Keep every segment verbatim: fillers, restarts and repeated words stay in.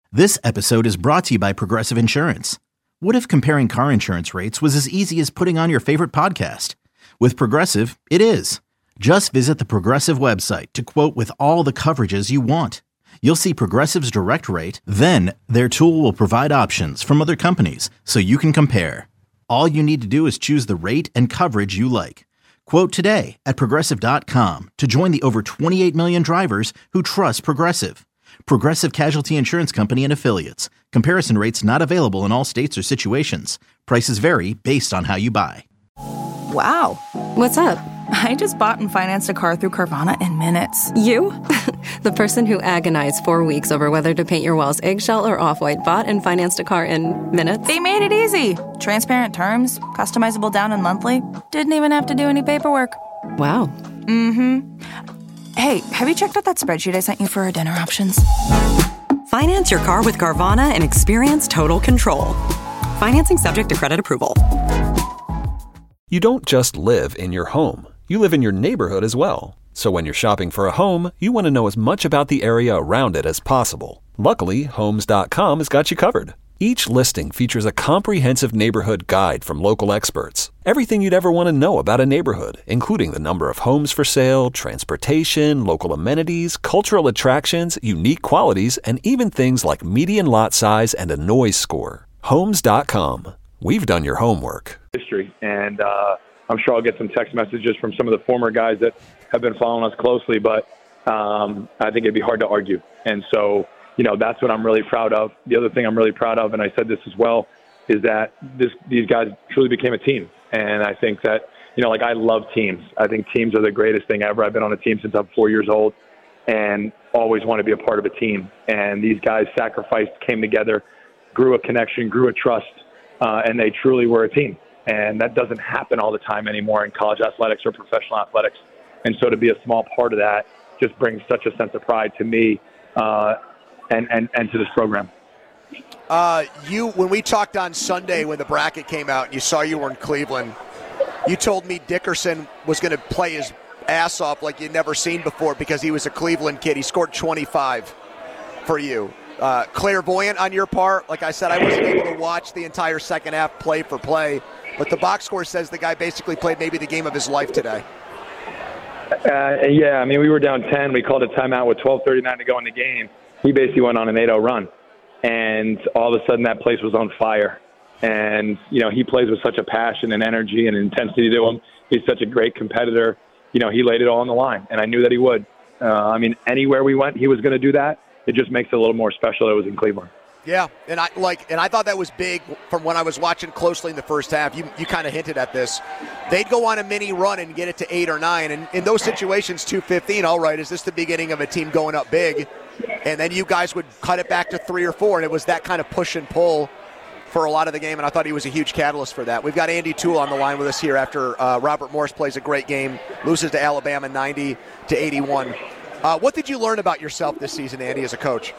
This episode is brought to you by Progressive Insurance. What if comparing car insurance rates was as easy as putting on your favorite podcast? With Progressive, it is. Just visit the Progressive website to quote with all the coverages you want. You'll see Progressive's direct rate, then their tool will provide options from other companies so you can compare. All you need to do is choose the rate and coverage you like. Quote today at progressive dot com to join the over twenty-eight million drivers who trust Progressive. Progressive Casualty Insurance Company and Affiliates. Comparison rates not available in all states or situations. Prices vary based on how you buy. Wow. What's up? I just bought and financed a car through Carvana in minutes. You? The person who agonized four weeks over whether to paint your walls eggshell or off-white bought and financed a car in minutes? They made it easy. Transparent terms, customizable down and monthly. Didn't even have to do any paperwork. Wow. Mm-hmm. Hey, have you checked out that spreadsheet I sent you for our dinner options? Finance your car with Carvana and experience total control. Financing subject to credit approval. You don't just live in your home. You live in your neighborhood as well. So when you're shopping for a home, you want to know as much about the area around it as possible. Luckily, Homes dot com has got you covered. Each listing features a comprehensive neighborhood guide from local experts. Everything you'd ever want to know about a neighborhood, including the number of homes for sale, transportation, local amenities, cultural attractions, unique qualities, and even things like median lot size and a noise score. Homes dot com. We've done your homework. History, and uh, I'm sure I'll get some text messages from some of the former guys that have been following us closely, but um, I think it'd be hard to argue. And so, you know, that's what I'm really proud of. The other thing I'm really proud of, and I said this as well, is that this, these guys truly became a team. And I think that, you know, like I love teams. I think teams are the greatest thing ever. I've been on a team since I'm four years old and always want to be a part of a team. And these guys sacrificed, came together, grew a connection, grew a trust, uh, and they truly were a team. And that doesn't happen all the time anymore in college athletics or professional athletics. And so to be a small part of that just brings such a sense of pride to me uh, and, and, and to this program. Uh, you, when we talked on Sunday when the bracket came out and you saw you were in Cleveland, you told me Dickerson was going to play his ass off like you'd never seen before because he was a Cleveland kid. He scored twenty-five for you. Uh, clairvoyant on your part. Like I said, I wasn't able to watch the entire second half play for play, but the box score says the guy basically played maybe the game of his life today. Uh, yeah, I mean, we were down ten. We called a timeout with twelve thirty-nine to go in the game. He basically went on an eight oh run. And all of a sudden that place was on fire. And, you know, he plays with such a passion and energy and intensity to him. He's such a great competitor. You know, he laid it all on the line, and I knew that he would. Uh, I mean, anywhere we went, he was going to do that. It just makes it a little more special that it was in Cleveland. Yeah, and I like, and I thought that was big from when I was watching closely in the first half. You you kind of hinted at this. They'd go on a mini run and get it to eight or nine, and in those situations, two fifteen. All right, is this the beginning of a team going up big? And then you guys would cut it back to three or four, and it was that kind of push and pull for a lot of the game, and I thought he was a huge catalyst for that. We've got Andy Toole on the line with us here after uh, Robert Morris plays a great game, loses to Alabama ninety to eighty-one. Uh, what did you learn about yourself this season, Andy, as a coach?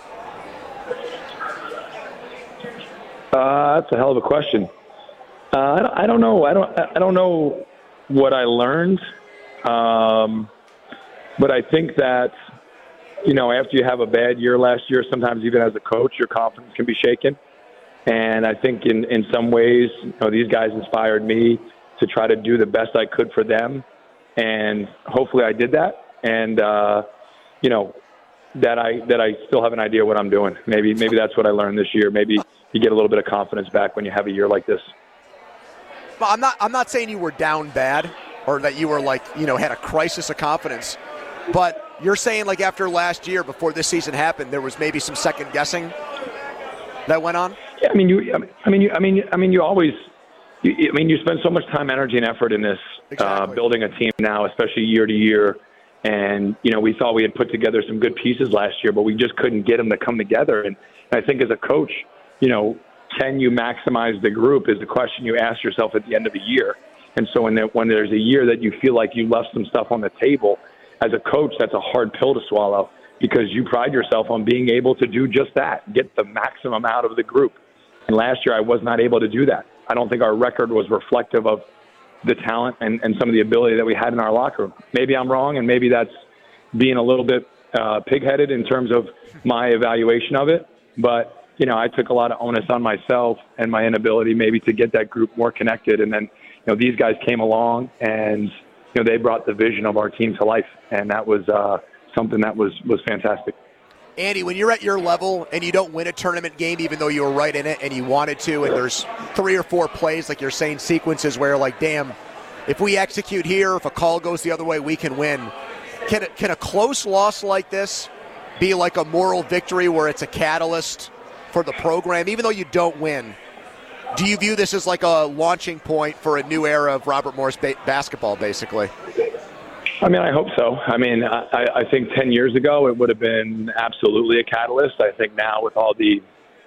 Uh, that's a hell of a question. Uh, I, don't, I don't know. I don't. I don't know what I learned, um, but I think that, you know, after you have a bad year last year, sometimes even as a coach, your confidence can be shaken. And I think in, in some ways, you know, these guys inspired me to try to do the best I could for them, and hopefully I did that. And uh, you know, that I that I still have an idea what I'm doing. Maybe maybe that's what I learned this year. Maybe you get a little bit of confidence back when you have a year like this. Well, I'm not I'm not saying you were down bad or that you were like, you know, had a crisis of confidence, but you're saying like after last year, before this season happened, there was maybe some second guessing that went on. Yeah, I mean, you. I mean, you. I mean, I mean, you always. You, I mean, you spend so much time, energy, and effort in this Exactly. uh, building a team now, especially year to year. And, you know, we thought we had put together some good pieces last year, but we just couldn't get them to come together. And I think as a coach, you know, can you maximize the group is the question you ask yourself at the end of the year. And so when, there, when there's a year that you feel like you left some stuff on the table, as a coach, that's a hard pill to swallow because you pride yourself on being able to do just that, get the maximum out of the group. And last year I was not able to do that. I don't think our record was reflective of the talent and, and some of the ability that we had in our locker room. Maybe I'm wrong, and maybe that's being a little bit uh, pig-headed in terms of my evaluation of it. But you know, I took a lot of onus on myself and my inability maybe to get that group more connected. And then, you know, these guys came along and, you know, they brought the vision of our team to life. And that was uh, something that was, was fantastic. Andy, when you're at your level and you don't win a tournament game, even though you were right in it and you wanted to, and there's three or four plays, like you're saying, sequences where like, damn, if we execute here, if a call goes the other way, we can win. Can, it, can a close loss like this be like a moral victory where it's a catalyst for the program, even though you don't win? Do you view this as like a launching point for a new era of Robert Morris ba- basketball, basically? I mean, I hope so. I mean, I, I think ten years ago it would have been absolutely a catalyst. I think now with all the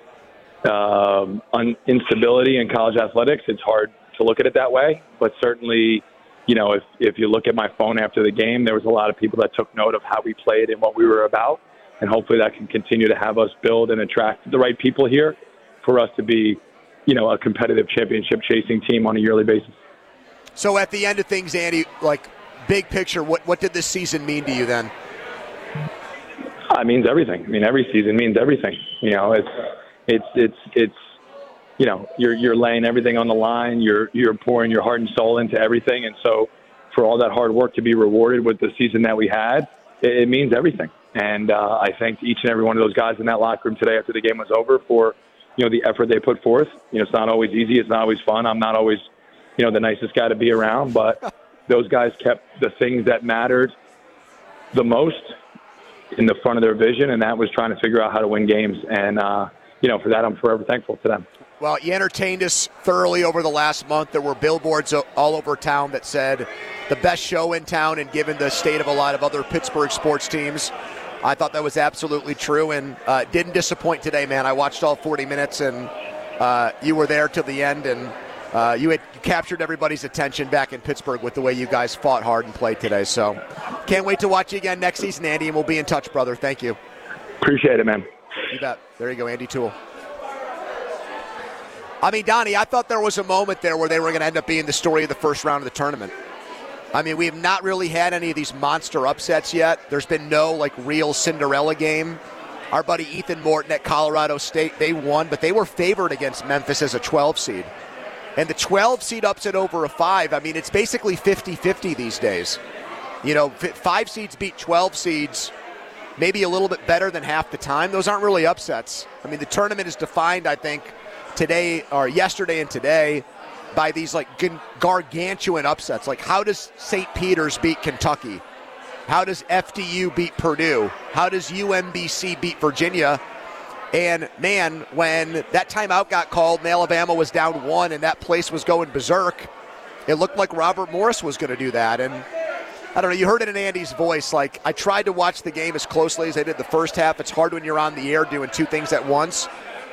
um, un- instability in college athletics, it's hard to look at it that way. But certainly, you know, if, if you look at my phone after the game, there was a lot of people that took note of how we played and what we were about. And hopefully that can continue to have us build and attract the right people here for us to be, you know, a competitive championship chasing team on a yearly basis. So at the end of things, Andy, like big picture, what, what did this season mean to you then? Uh, it means everything. I mean, every season means everything. You know, it's, it's, it's, it's, you know, you're, you're laying everything on the line. You're, you're pouring your heart and soul into everything. And so for all that hard work to be rewarded with the season that we had, it, it means everything. And uh, I thanked each and every one of those guys in that locker room today after the game was over for, you know, the effort they put forth. You know, it's not always easy. It's not always fun. I'm not always, you know, the nicest guy to be around. But those guys kept the things that mattered the most in the front of their vision, and that was trying to figure out how to win games. And, uh, you know, for that, I'm forever thankful to them. Well, you entertained us thoroughly over the last month. There were billboards all over town that said the best show in town, and given the state of a lot of other Pittsburgh sports teams, I thought that was absolutely true, and uh, didn't disappoint today, man. I watched all forty minutes, and uh, you were there till the end, and uh, you had you captured everybody's attention back in Pittsburgh with the way you guys fought hard and played today. So can't wait to watch you again next season, Andy, and we'll be in touch, brother. Thank you. Appreciate it, man. You bet. There you go, Andy Toole. I mean, Donnie, I thought there was a moment there where they were going to end up being the story of the first round of the tournament. I mean, we have not really had any of these monster upsets yet. There's been no, like, real Cinderella game. Our buddy Ethan Morton at Colorado State, they won, but they were favored against Memphis as a twelve seed. And the twelve seed upset over a five. I mean, it's basically fifty-fifty these days. You know, five seeds beat twelve seeds maybe a little bit better than half the time. Those aren't really upsets. I mean, the tournament is defined, I think, today or yesterday and today by these like gargantuan upsets. Like, how does Saint Peter's beat Kentucky? How does F D U beat Purdue? How does U M B C beat Virginia? And man, when that timeout got called and Alabama was down one and that place was going berserk, it looked like Robert Morris was going to do that. And I don't know, you heard it in Andy's voice. Like, I tried to watch the game as closely as I did the first half. It's hard when you're on the air doing two things at once.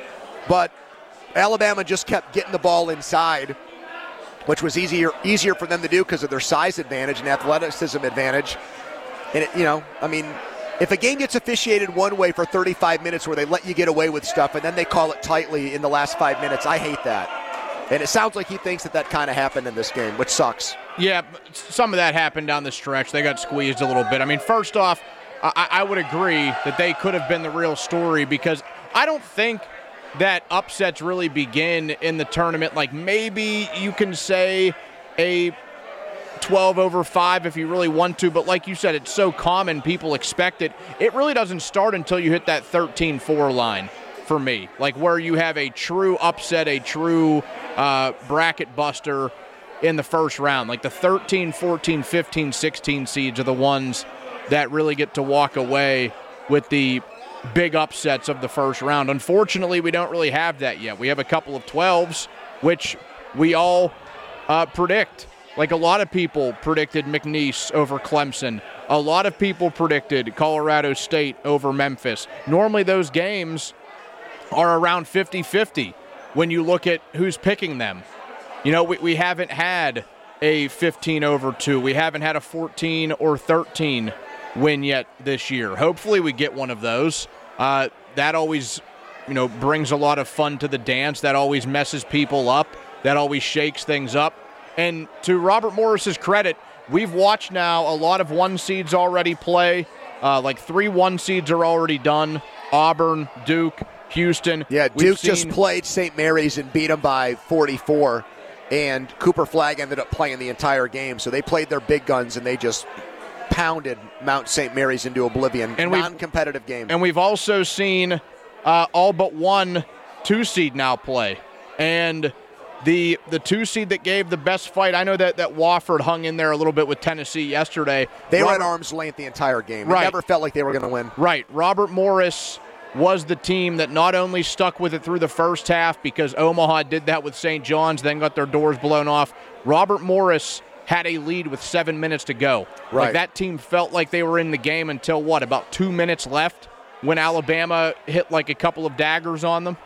But Alabama just kept getting the ball inside, which was easier easier for them to do because of their size advantage and athleticism advantage. And, it, you know, I mean, if a game gets officiated one way for thirty-five minutes where they let you get away with stuff and then they call it tightly in the last five minutes, I hate that. And it sounds like he thinks that that kind of happened in this game, which sucks. Yeah, some of that happened down the stretch. They got squeezed a little bit. I mean, first off, I, I would agree that they could have been the real story because I don't think that upsets really begin in the tournament. Like, maybe you can say a twelve over five if you really want to, but like you said, it's so common, people expect it. It really doesn't start until you hit that thirteen four line for me, like where you have a true upset, a true uh, bracket buster in the first round. Like the thirteen, fourteen, fifteen, sixteen seeds are the ones that really get to walk away with the big upsets of the first round. Unfortunately, we don't really have that yet. We have a couple of twelves, which we all uh, predict. Like a lot of people predicted McNeese over Clemson. A lot of people predicted Colorado State over Memphis. Normally those games are around fifty-fifty when you look at who's picking them. You know, we, we haven't had a fifteen over two. We haven't had a fourteen or thirteen win yet this year. Hopefully we get one of those. Uh, that always, you know, brings a lot of fun to the dance. That always messes people up. That always shakes things up. And to Robert Morris's credit, we've watched now a lot of one seeds already play. Uh, like three one seeds are already done. Auburn, Duke, Houston. Yeah, We've Duke seen, just played Saint Mary's and beat them by forty-four, and Cooper Flagg ended up playing the entire game. So they played their big guns, and they just pounded Mount Saint Mary's into oblivion. And non-competitive game. And we've also seen uh, all but one two-seed now play. And the the two-seed that gave the best fight, I know that, that Wofford hung in there a little bit with Tennessee yesterday. They Robert, were at arm's length the entire game. Right. It never felt like they were going to win. Right. Robert Morris was the team that not only stuck with it through the first half because Omaha did that with Saint John's, then got their doors blown off. Robert Morris had a lead with seven minutes to go. Right. Like that team felt like they were in the game until, what, about two minutes left when Alabama hit like a couple of daggers on them?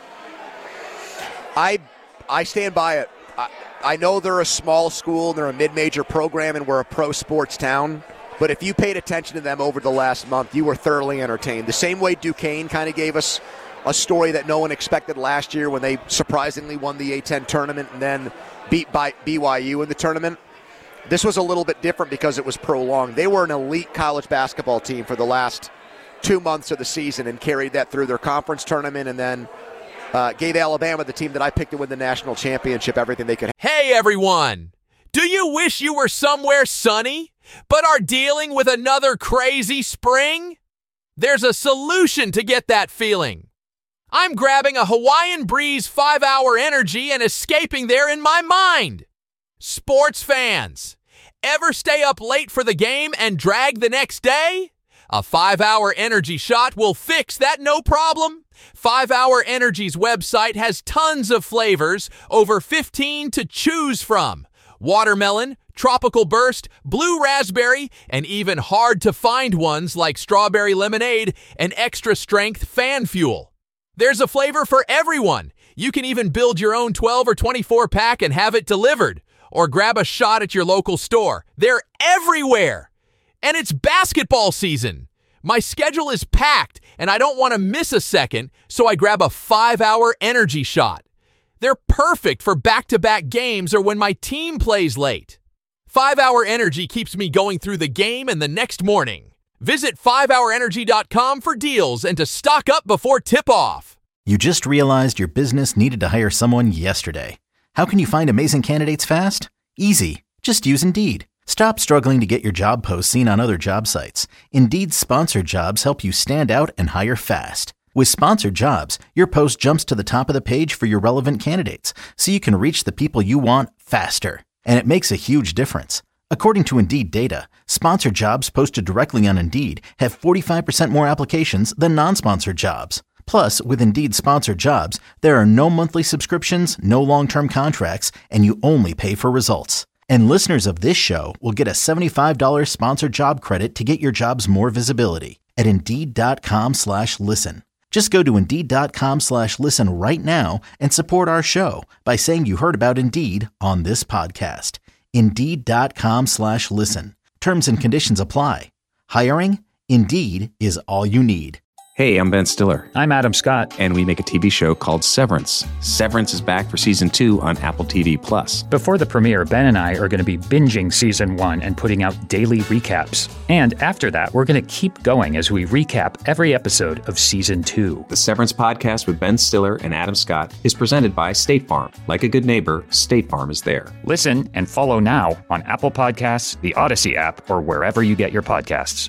I I stand by it. I, I know they're a small school and they're a mid-major program and we're a pro sports town, but if you paid attention to them over the last month, you were thoroughly entertained. The same way Duquesne kind of gave us a story that no one expected last year when they surprisingly won the A ten tournament and then beat by B Y U in the tournament. This was a little bit different because it was prolonged. They were an elite college basketball team for the last two months of the season and carried that through their conference tournament and then uh, gave Alabama, the team that I picked to win the national championship, everything they could have. Hey, everyone. Do you wish you were somewhere sunny, but are dealing with another crazy spring? There's a solution to get that feeling. I'm grabbing a Hawaiian Breeze five-hour energy and escaping there in my mind. Sports fans, ever stay up late for the game and drag the next day? A five-hour energy shot will fix that no problem. five hour Energy's website has tons of flavors, over fifteen to choose from. Watermelon, tropical burst, blue raspberry, and even hard-to-find ones like strawberry lemonade and extra-strength fan fuel. There's a flavor for everyone. You can even build your own twelve or twenty-four pack and have it delivered. Or grab a shot at your local store. They're everywhere. And it's basketball season. My schedule is packed, and I don't want to miss a second, so I grab a five-hour energy shot. They're perfect for back-to-back games or when my team plays late. five-hour Energy keeps me going through the game and the next morning. Visit five hour energy dot com for deals and to stock up before tip-off. You just realized your business needed to hire someone yesterday. How can you find amazing candidates fast? Easy. Just use Indeed. Stop struggling to get your job posts seen on other job sites. Indeed's sponsored jobs help you stand out and hire fast. With sponsored jobs, your post jumps to the top of the page for your relevant candidates, so you can reach the people you want faster. And it makes a huge difference. According to Indeed data, sponsored jobs posted directly on Indeed have forty-five percent more applications than non-sponsored jobs. Plus, with Indeed sponsored jobs, there are no monthly subscriptions, no long-term contracts, and you only pay for results. And listeners of this show will get a seventy-five dollars sponsored job credit to get your jobs more visibility at Indeed.com slash listen. Just go to Indeed.com slash listen right now and support our show by saying you heard about Indeed on this podcast. Indeed.com slash listen. Terms and conditions apply. Hiring? Indeed is all you need. Hey, I'm Ben Stiller. I'm Adam Scott. And we make a T V show called Severance. Severance is back for season two on Apple T V Plus. Before the premiere, Ben and I are going to be binging season one and putting out daily recaps. And after that, we're going to keep going as we recap every episode of season two. The Severance podcast with Ben Stiller and Adam Scott is presented by State Farm. Like a good neighbor, State Farm is there. Listen and follow now on Apple Podcasts, the Odyssey app, or wherever you get your podcasts.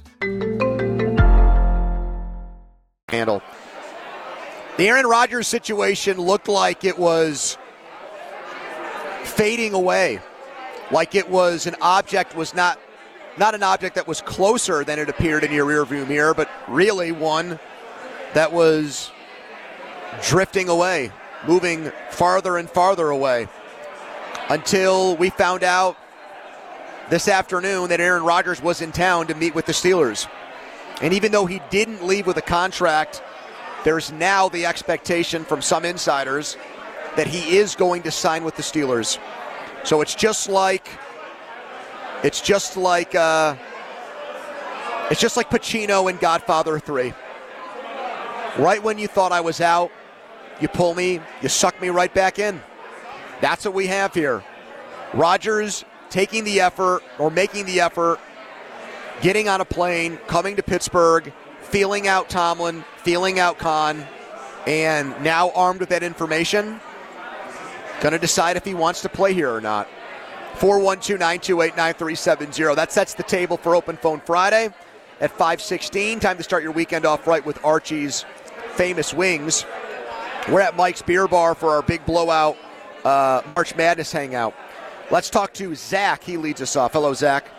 Handle. The Aaron Rodgers situation looked like it was fading away, like it was an object was not not an object that was closer than it appeared in your rearview mirror, but really one that was drifting away, moving farther and farther away, until we found out this afternoon that Aaron Rodgers was in town to meet with the Steelers. And even though he didn't leave with a contract, there's now the expectation from some insiders that he is going to sign with the Steelers. So it's just like, it's just like, uh, it's just like Pacino in Godfather three. Right when you thought I was out, you pull me, you suck me right back in. That's what we have here. Rodgers taking the effort or making the effort, getting on a plane, coming to Pittsburgh, feeling out Tomlin, feeling out Khan, And now armed with that information, going to decide if he wants to play here or not. four one two, nine two eight, nine three seven zero. That sets the table for Open Phone Friday at five sixteen. Time to start your weekend off right with Archie's Famous Wings. We're at Mike's Beer Bar for our big blowout uh, March Madness hangout. Let's talk to Zach. He leads us off. Hello, Zach.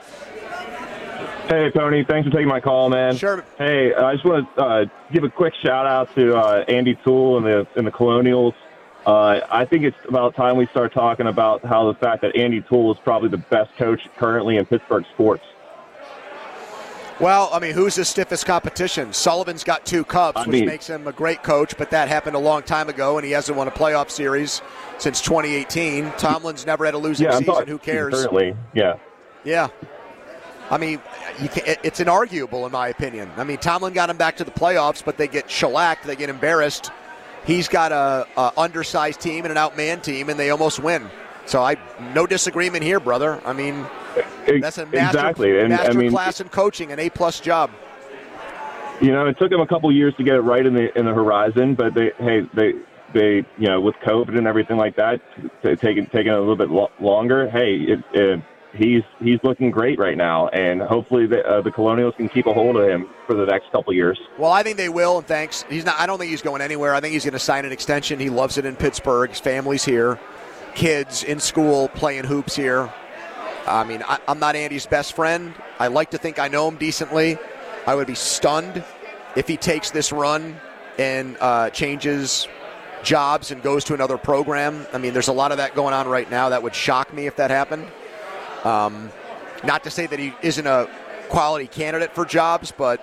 Hey, Tony. Thanks for taking my call, man. Sure. Hey, I just want to uh, give a quick shout-out to uh, Andy Toole and the, and the Colonials. Uh, I think it's about time we start talking about how the fact that Andy Toole is probably the best coach currently in Pittsburgh sports. Well, I mean, who's his stiffest competition? Sullivan's got two cups, I which mean, makes him a great coach, but that happened a long time ago, and he hasn't won a playoff series since twenty eighteen. Tomlin's never had a losing yeah, I'm season. talking, Who cares? Certainly, yeah. Yeah. I mean, you can, it's inarguable, in my opinion. I mean, Tomlin got him back to the playoffs, but they get shellacked, they get embarrassed. He's got a, a undersized team and an outmanned team, and they almost win. So I no disagreement here, brother. I mean, that's a master, exactly. and, master I mean, class in coaching, an A-plus job. You know, it took them a couple years to get it right in the in the horizon, but they, hey, they, they, you know, with COVID and everything like that, t- taking taking a little bit lo- longer. Hey, it, it, he's he's looking great right now, and hopefully the uh, the Colonials can keep a hold of him for the next couple years. Well, I think they will, and thanks. He's not. I don't think he's going anywhere. I think he's going to sign an extension. He loves it in Pittsburgh. His family's here, kids in school playing hoops here. I mean, I, I'm not Andy's best friend. I like to think I know him decently. I would be stunned if he takes this run and uh, changes jobs and goes to another program. I mean, there's a lot of that going on right now. That would shock me if that happened. Um, not to say that he isn't a quality candidate for jobs, but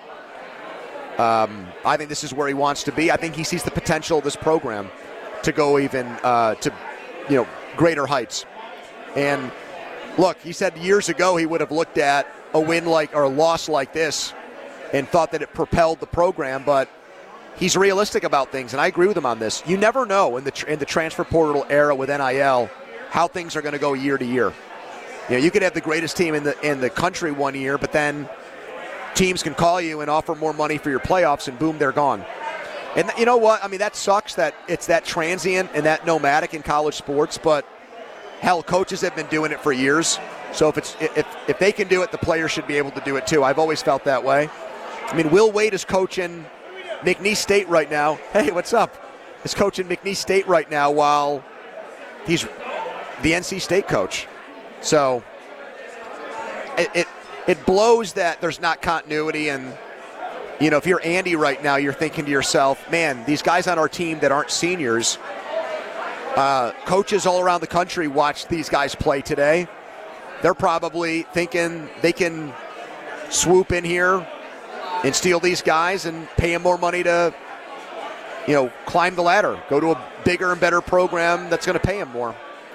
um, I think this is where he wants to be. I think he sees the potential of this program to go even uh, to, you know, greater heights. And look, he said years ago he would have looked at a win like or a loss like this and thought that it propelled the program, but he's realistic about things, and I agree with him on this. You never know in the in the transfer portal era with N I L how things are going to go year to year. You know, you could have the greatest team in the in the country one year, but then teams can call you and offer more money for your playoffs, and boom, they're gone. And you know what? I mean, that sucks that it's that transient and that nomadic in college sports, but hell, coaches have been doing it for years. So if it's if if they can do it, the players should be able to do it too. I've always felt that way. I mean, Will Wade is coaching McNeese State right now. Hey, what's up? Is coaching McNeese State right now while he's the N C State coach. So it, it it blows that there's not continuity. And, you know, if you're Andy right now, you're thinking to yourself, man, these guys on our team that aren't seniors, uh, coaches all around the country watch these guys play today. They're probably thinking they can swoop in here and steal these guys and pay them more money to, you know, climb the ladder, go to a bigger and better program that's going to pay them more.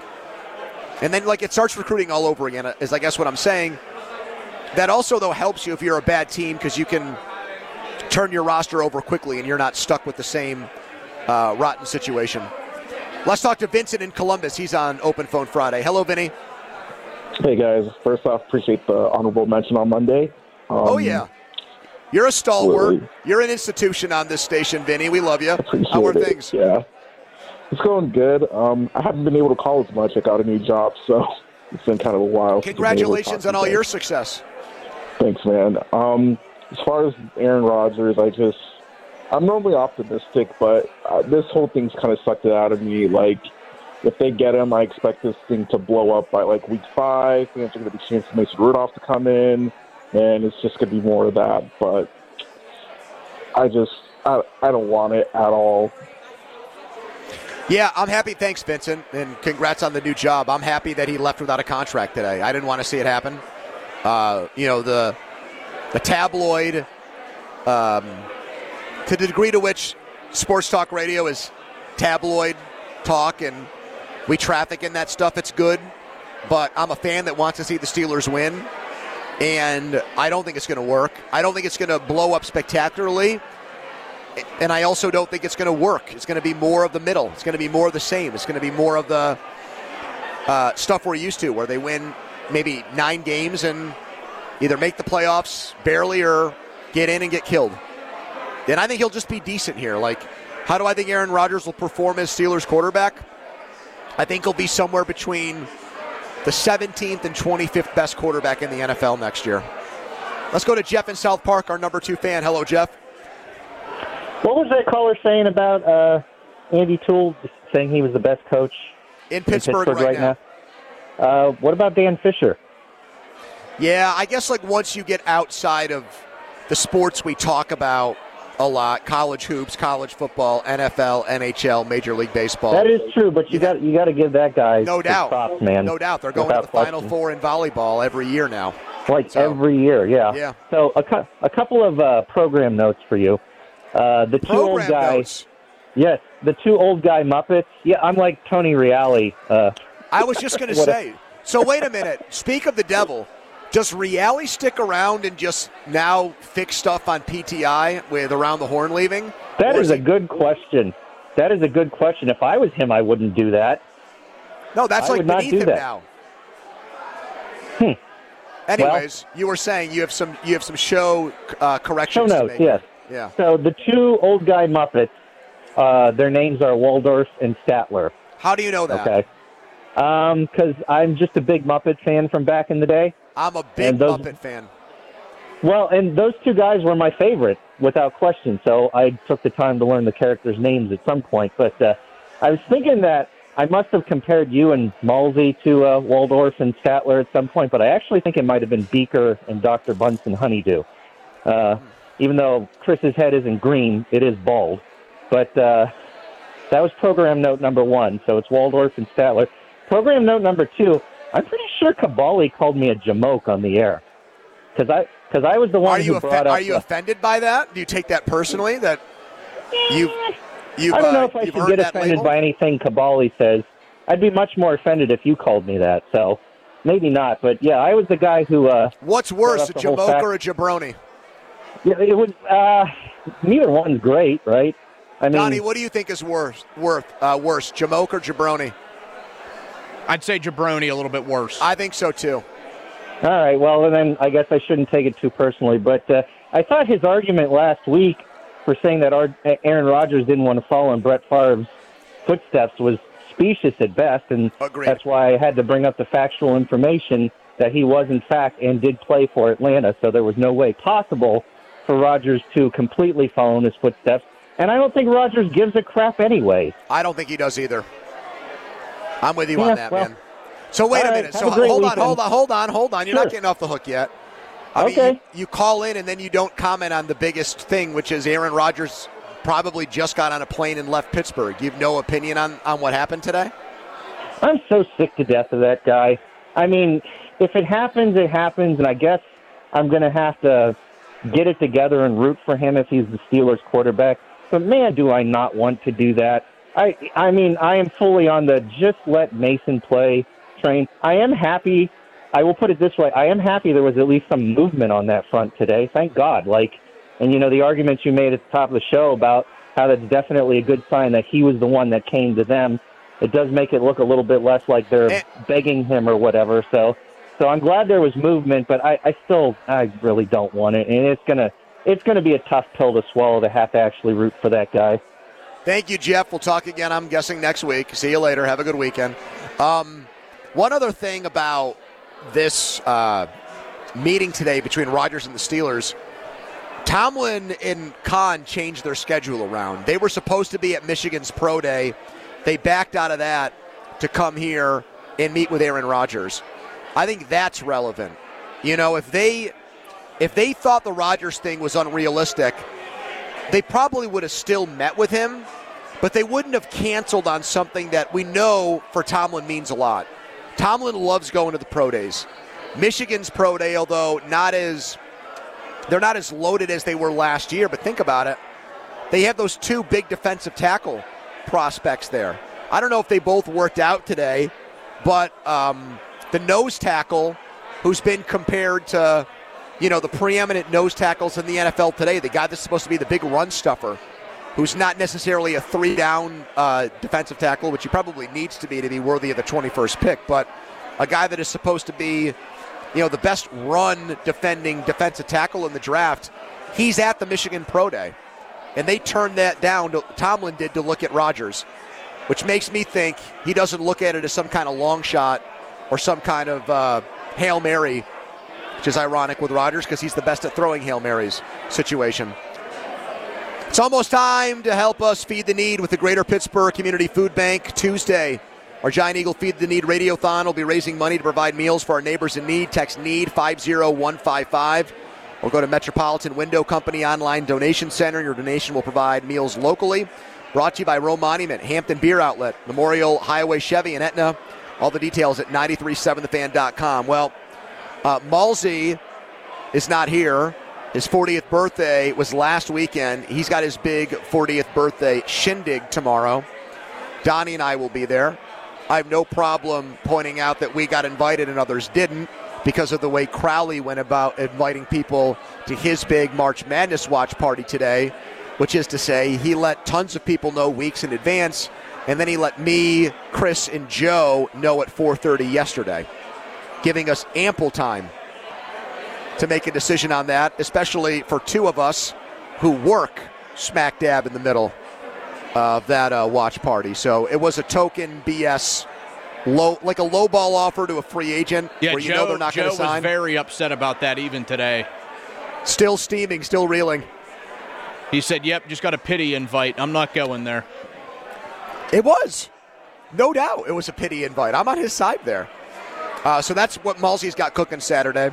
And then, like, it starts recruiting all over again, is I guess what I'm saying. That also, though, helps you if you're a bad team because you can turn your roster over quickly and you're not stuck with the same uh, rotten situation. Let's talk to Vincent in Columbus. He's on Open Phone Friday. Hello, Vinny. Hey, guys. First off, appreciate the honorable mention on Monday. Um, oh, yeah. You're a stalwart. Absolutely. You're an institution on this station, Vinny. We love you. Appreciate How are it. things? Yeah. It's going good. Um, I haven't been able to call as much. I got a new job, so it's been kind of a while. Congratulations on all your success. Thanks, man. Um, as far as Aaron Rodgers, I just, I'm normally optimistic, but uh, this whole thing's kind of sucked it out of me. Like, if they get him, I expect this thing to blow up by, like, week five. Fans are going to be chancing Mason Rudolph to come in, and it's just going to be more of that. But I just, I, I don't want it at all. Yeah, I'm happy. Thanks, Vincent, and congrats on the new job. I'm happy that he left without a contract today. I didn't want to see it happen. Uh, you know, the the tabloid, um, to the degree to which sports talk radio is tabloid talk, and we traffic in that stuff, it's good. But I'm a fan that wants to see the Steelers win, and I don't think it's going to work. I don't think it's going to blow up spectacularly. And I also don't think it's going to work. It's going to be more of the middle. It's going to be more of the same. It's going to be more of the uh, stuff we're used to, where they win maybe nine games and either make the playoffs barely or get in and get killed. And I think he'll just be decent here. Like, How do I think Aaron Rodgers will perform as Steelers quarterback? I think he'll be somewhere between the seventeenth and twenty-fifth best quarterback in the N F L next year. Let's go to Jeff in South Park, our number two fan. Hello, Jeff. What was that caller saying about uh, Andy Toole saying he was the best coach in in Pittsburgh, Pittsburgh right, right now? now? Uh, what about Dan Fisher? Yeah, I guess like once you get outside of the sports we talk about a lot, college hoops, college football, N F L, N H L, Major League Baseball. That is true, but you yeah. got you got to give that guy no doubt, props, man. No doubt, they're going Without to the Final question. Four in volleyball every year now. Like so, every year, yeah. Yeah. So a, cu- a couple of uh, program notes for you. Uh, the two program old guys. Notes. Yes, the two old guy Muppets. Yeah, I'm like Tony Reale. Uh, I was just going to say. So wait a minute. Speak of the devil. Does Reale stick around and just now fix stuff on P T I with Around the Horn leaving? That or is is a he... good question. That is a good question. If I was him, I wouldn't do that. No, that's I like would not beneath do him that. now. Hmm. Anyways, well, you were saying you have some you have some show uh, corrections. Show to notes, make. yes. Yeah. So the two old guy Muppets, uh, their names are Waldorf and Statler. How do you know that? Okay. Because um, I'm just a big Muppet fan from back in the day. I'm a big those, Muppet fan. Well, and those two guys were my favorite, without question. So I took the time to learn the characters' names at some point. But uh, I was thinking that I must have compared you and Malsey to uh, Waldorf and Statler at some point, but I actually think it might have been Beaker and Doctor Bunsen Honeydew. Uh, even though Chris's head isn't green, it is bald. But uh, that was program note number one, so it's Waldorf and Statler. Program note number two, I'm pretty sure Kabali called me a jamoke on the air. Because I, cause I was the one are you who offen- brought up... Are you the, offended by that? Do you take that personally, that you... You've, I don't know uh, if I you've should earned get that offended label? by anything Kabali says. I'd be much more offended if you called me that, so maybe not. But, yeah, I was the guy who... Uh, What's worse, a the whole jamoke fact- or a jabroni? Yeah, it was... Uh, neither one's great, right? I mean, Donnie, what do you think is worse, worth, uh, worse, jamoke or jabroni? I'd say jabroni a little bit worse. I think so, too. All right, well, then I guess I shouldn't take it too personally. But uh, I thought his argument last week for saying that Aaron Rodgers didn't want to follow in Brett Favre's footsteps was specious at best, and Agreed. That's why I had to bring up the factual information that he was, in fact, and did play for Atlanta, so there was no way possible for Rodgers to completely follow in his footsteps. And I don't think Rodgers gives a crap anyway. I don't think he does either. I'm with you yeah, on that, well, man. So wait a right, minute. have So a great hold on, weekend. hold on, hold on, hold on. You're Sure. not getting off the hook yet. I Okay. mean, you, you call in and then you don't comment on the biggest thing, which is Aaron Rodgers probably just got on a plane and left Pittsburgh. You have no opinion on, on what happened today? I'm so sick to death of that guy. I mean, if it happens, it happens, and I guess I'm going to have to get it together and root for him if he's the Steelers quarterback. But, man, do I not want to do that. I I mean, I am fully on the just let Mason play train. I am happy. I will put it this way. I am happy there was at least some movement on that front today. Thank God. Like, and, you know, the arguments you made at the top of the show about how that's definitely a good sign that he was the one that came to them. It does make it look a little bit less like they're Eh. begging him or whatever. So, so I'm glad there was movement, but I, I still, I really don't want it. And it's gonna, it's gonna be a tough pill to swallow to have to actually root for that guy. Thank you, Jeff. We'll talk again, I'm guessing, next week. See you later. Have a good weekend. Um, one other thing about this uh, meeting today between Rodgers and the Steelers, Tomlin and Khan changed their schedule around. They were supposed to be at Michigan's Pro Day. They backed out of that to come here and meet with Aaron Rodgers. I think that's relevant. You know, if they if they thought the Rodgers thing was unrealistic, they probably would have still met with him, but they wouldn't have canceled on something that we know for Tomlin means a lot. Tomlin loves going to the pro days. Michigan's Pro Day, although not as they're not as loaded as they were last year, but think about it. They have those two big defensive tackle prospects there. I don't know if they both worked out today, but um, the nose tackle, who's been compared to, you know, the preeminent nose tackles in the N F L today, the guy that's supposed to be the big run stuffer, who's not necessarily a three-down uh, defensive tackle, which he probably needs to be to be worthy of the twenty-first pick, but a guy that is supposed to be, you know, the best run-defending defensive tackle in the draft. He's at the Michigan Pro Day. and they turned that down, to, Tomlin did, to look at Rodgers, which makes me think he doesn't look at it as some kind of long shot or some kind of uh, Hail Mary, which is ironic with Rodgers because he's the best at throwing Hail Marys situation. It's almost time to help us feed the need with the Greater Pittsburgh Community Food Bank. Tuesday, our Giant Eagle Feed the Need Radiothon will be raising money to provide meals for our neighbors in need. Text NEED five zero one five five or go to Metropolitan Window Company Online Donation Center. Your donation will provide meals locally. Brought to you by Roe Monument, Hampton Beer Outlet, Memorial Highway Chevy, and Etna. All the details at nine three seven the fan dot com. Well, uh, Malsey is not here. His fortieth birthday was last weekend. He's got his big fortieth birthday shindig tomorrow. Donnie and I will be there. I have no problem pointing out that we got invited and others didn't because of the way Crowley went about inviting people to his big March Madness watch party today, which is to say he let tons of people know weeks in advance, and then he let me, Chris, and Joe know at four thirty yesterday, giving us ample time to make a decision on that, especially for two of us who work smack dab in the middle of that uh, watch party. So it was a token B S, low, like a low ball offer to a free agent yeah, where you Joe, know they're not going to sign. Joe was very upset about that even today. Still steaming, still reeling. He said, yep, just got a pity invite. I'm not going there. It was. No doubt it was a pity invite. I'm on his side there. Uh, so that's what Malsey's got cooking Saturday.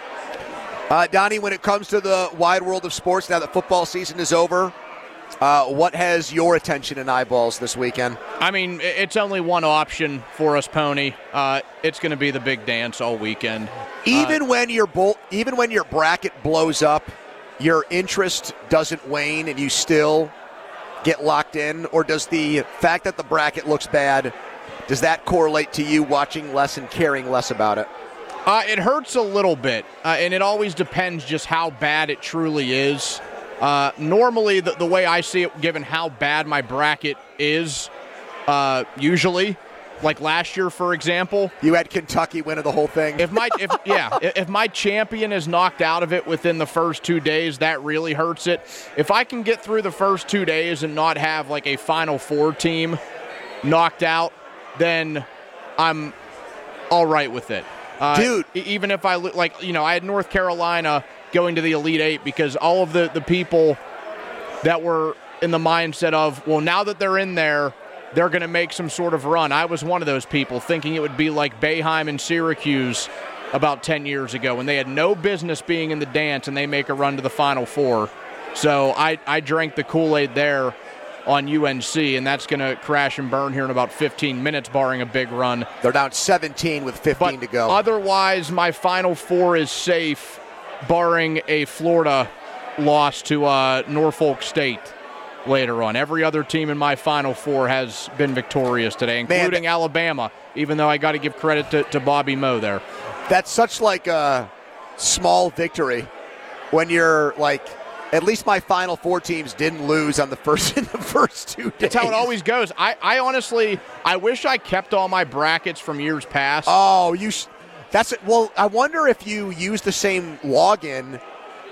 Uh, Donnie, when it comes to the wide world of sports, now that football season is over, uh, what has your attention and eyeballs this weekend? I mean, it's only one option for us, Pony. Uh, it's going to be the big dance all weekend. Even uh, when your bull, even when your bracket blows up, your interest doesn't wane and you still get locked in? Or does the fact that the bracket looks bad, does that correlate to you watching less and caring less about it? Uh, it hurts a little bit, uh, and it always depends just how bad it truly is. Uh, normally, the, the way I see it, given how bad my bracket is, uh, usually, like last year, for example. You had Kentucky winning the whole thing. If my, if yeah, if my champion is knocked out of it within the first two days, that really hurts it. If I can get through the first two days and not have like a Final Four team knocked out, then I'm all right with it. Uh, Dude. Even if I, like, you know, I had North Carolina going to the Elite Eight because all of the, the people that were in the mindset of, well, now that they're in there, they're going to make some sort of run. I was one of those people thinking it would be like Boeheim and Syracuse about ten years ago when they had no business being in the dance and they make a run to the Final Four. So I, I drank the Kool-Aid there on U N C, and that's going to crash and burn here in about fifteen minutes, barring a big run. They're down seventeen with fifteen but to go. Otherwise, my Final Four is safe, barring a Florida loss to uh, Norfolk State later on. Every other team in my Final Four has been victorious today, including Man, Alabama, even though I got to give credit to, to Bobby Moe there. That's such like a small victory when you're like, at least my Final Four teams didn't lose on the first in the first two days. That's how it always goes. I, I honestly, I wish I kept all my brackets from years past. Oh, you. Sh- that's it. Well, I wonder if you use the same login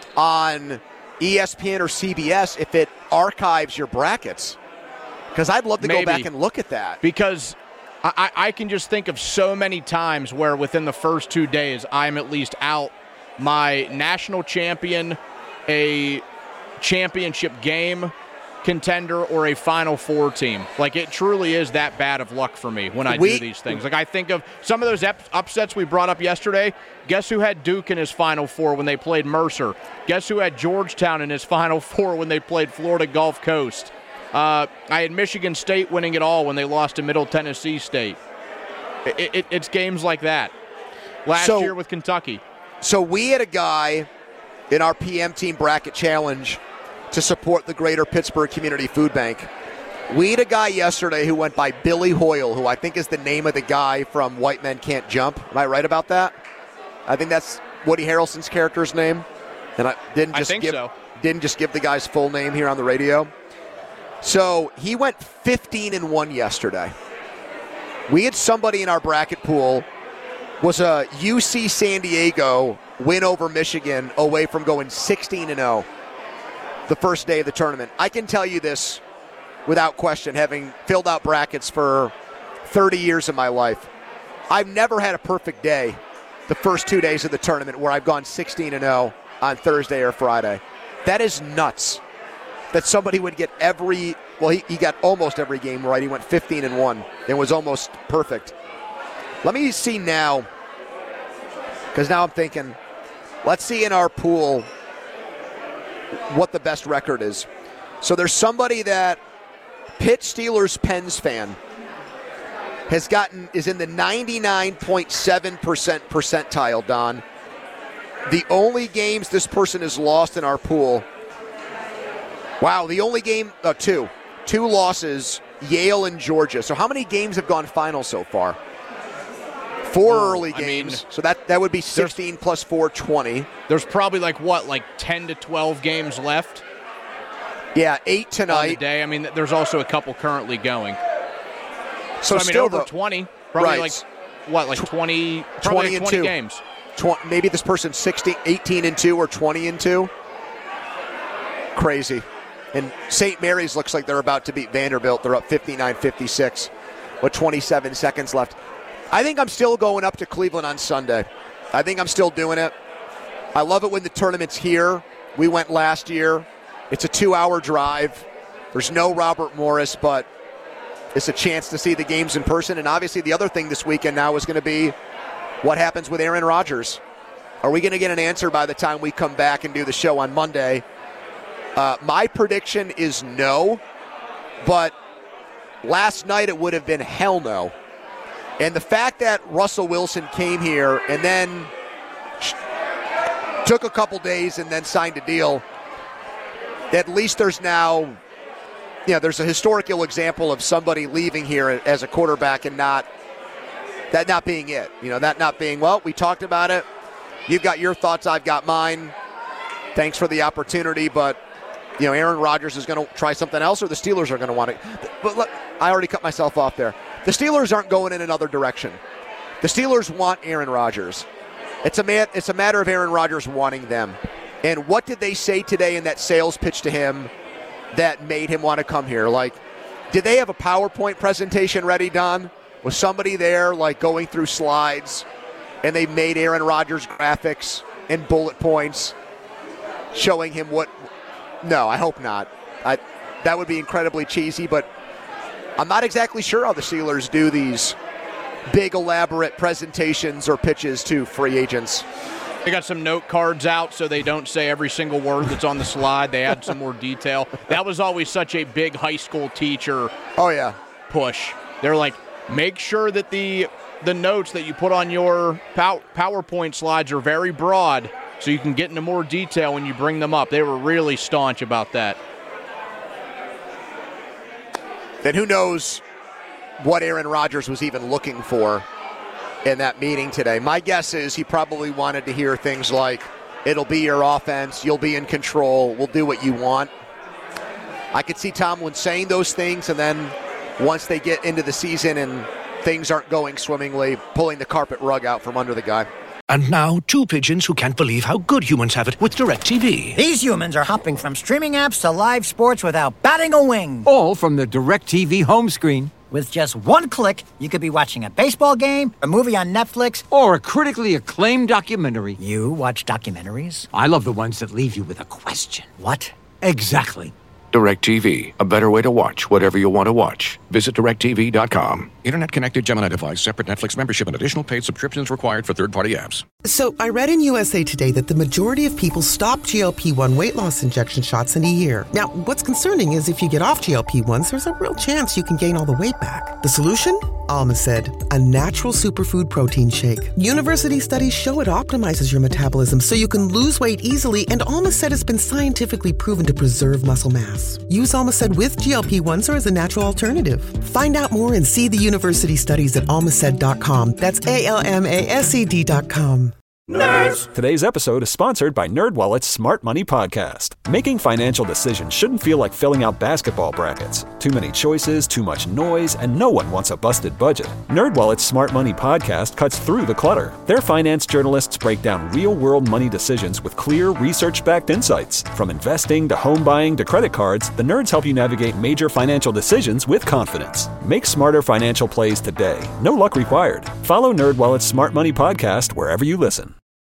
on E S P N or C B S if it archives your brackets. Because I'd love to Maybe. go back and look at that. Because I, I can just think of so many times where within the first two days I'm at least out my national champion, a championship game contender, or a Final Four team. Like, it truly is that bad of luck for me when I we, do these things. Like, I think of some of those ep- upsets we brought up yesterday. Guess who had Duke in his Final Four when they played Mercer? Guess who had Georgetown in his Final Four when they played Florida Gulf Coast? Uh, I had Michigan State winning it all when they lost to Middle Tennessee State. It, it, it's games like that. Last so, year with Kentucky. So we had a guy in our P M Team Bracket Challenge to support the Greater Pittsburgh Community Food Bank. We had a guy yesterday who went by Billy Hoyle, who I think is the name of the guy from White Men Can't Jump. Am I right about that? I think that's Woody Harrelson's character's name. And I didn't just I think give so. didn't just give the guy's full name here on the radio. So he went fifteen and one yesterday. We had somebody in our bracket pool was a U C San Diego win over Michigan away from going sixteen and oh. the first day of the tournament. I can tell you this without question, having filled out brackets for thirty years of my life. I've never had a perfect day the first two days of the tournament where I've gone sixteen and oh on Thursday or Friday. That is nuts that somebody would get every, well, he, he got almost every game right. He went fifteen and one and was almost perfect. Let me see now, because now I'm thinking, let's see in our pool what the best record is. So there's somebody that Pitt Steelers Pens fan has gotten, is in the ninety-nine point seven percent percentile, Don. The only games this person has lost in our pool, wow, the only game, uh, two. Two losses, Yale and Georgia. So how many games have gone final so far? Four oh, early games. I mean, so that, that would be sixteen plus four, twenty. There's probably like, what, like ten to twelve games left? Yeah, eight tonight. On the day. I mean, there's also a couple currently going. So, so I mean, still over the, twenty. Probably right. like, what, like twenty, twenty and twenty two. games. twenty, maybe this person's sixteen, eighteen and two or twenty and two. Crazy. And Saint Mary's looks like they're about to beat Vanderbilt. They're up fifty-nine fifty-six with twenty-seven seconds left. I think I'm still going up to Cleveland on Sunday. I think I'm still doing it. I love it when the tournament's here. We went last year. It's a two-hour drive. There's no Robert Morris, but it's a chance to see the games in person. And obviously the other thing this weekend now is going to be what happens with Aaron Rodgers. Are we going to get an answer by the time we come back and do the show on Monday? Uh, my prediction is no, but last night it would have been hell no. And the fact that Russell Wilson came here and then took a couple days and then signed a deal, at least there's now, you know, there's a historical example of somebody leaving here as a quarterback and not, that not being it. You know, that not being, well, we talked about it. You've got your thoughts, I've got mine. Thanks for the opportunity, but you know, Aaron Rodgers is going to try something else, or the Steelers are going to want to. But look, I already cut myself off there. The Steelers aren't going in another direction. The Steelers want Aaron Rodgers. It's a man, it's a matter of Aaron Rodgers wanting them. And what did they say today in that sales pitch to him that made him want to come here? Like, did they have a PowerPoint presentation ready, Don? Was somebody there, like, going through slides, and they made Aaron Rodgers graphics and bullet points showing him what? No, I hope not. I, that would be incredibly cheesy, but I'm not exactly sure how the Steelers do these big, elaborate presentations or pitches to free agents. They got some note cards out so they don't say every single word that's on the slide. They add some more detail. That was always such a big high school teacher oh yeah push. They're like, make sure that the the notes that you put on your pow- PowerPoint slides are very broad so you can get into more detail when you bring them up. They were really staunch about that. Then who knows what Aaron Rodgers was even looking for in that meeting today. My guess is he probably wanted to hear things like, it'll be your offense, you'll be in control, we'll do what you want. I could see Tomlin saying those things, and then once they get into the season and things aren't going swimmingly, pulling the carpet rug out from under the guy. And now, two pigeons who can't believe how good humans have it with DirecTV. These humans are hopping from streaming apps to live sports without batting a wing. All from the DirecTV home screen. With just one click, you could be watching a baseball game, a movie on Netflix, or a critically acclaimed documentary. You watch documentaries? I love the ones that leave you with a question. What? Exactly. DirecTV, a better way to watch whatever you want to watch. Visit direct T V dot com. Internet-connected Gemini device, separate Netflix membership, and additional paid subscriptions required for third-party apps. So, I read in U S A Today that the majority of people stop G L P one weight loss injection shots in a year. Now, what's concerning is if you get off G L P ones, there's a real chance you can gain all the weight back. The solution? Almacid, a natural superfood protein shake. University studies show it optimizes your metabolism so you can lose weight easily, and Almacid has been scientifically proven to preserve muscle mass. Use Almacid with G L P ones or as a natural alternative. Find out more and see the university studies at almacid dot com. That's A L M A S E D dot com. Nerds! Today's episode is sponsored by NerdWallet's Smart Money Podcast. Making financial decisions shouldn't feel like filling out basketball brackets. Too many choices, too much noise, and no one wants a busted budget. NerdWallet's Smart Money Podcast cuts through the clutter. Their finance journalists break down real-world money decisions with clear, research-backed insights. From investing to home buying to credit cards, the nerds help you navigate major financial decisions with confidence. Make smarter financial plays today. No luck required. Follow NerdWallet's Smart Money Podcast wherever you listen.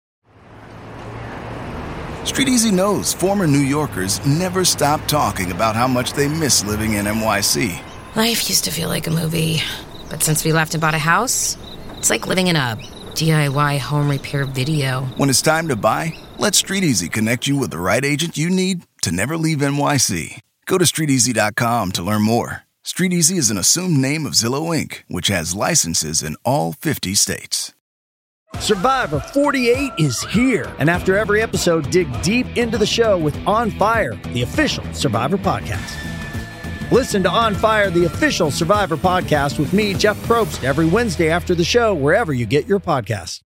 Street Easy knows former New Yorkers never stop talking about how much they miss living in N Y C. Life used to feel like a movie, but since we left and bought a house, it's like living in a D I Y home repair video. When it's time to buy, let Street Easy connect you with the right agent you need to never leave N Y C. Go to street easy dot com to learn more. Street Easy is an assumed name of Zillow Incorporated, which has licenses in all fifty states. Survivor forty-eight is here, and after every episode, dig deep into the show with On Fire, the official Survivor podcast. Listen to On Fire, the official Survivor podcast with me, Jeff Probst, every Wednesday after the show, wherever you get your podcasts.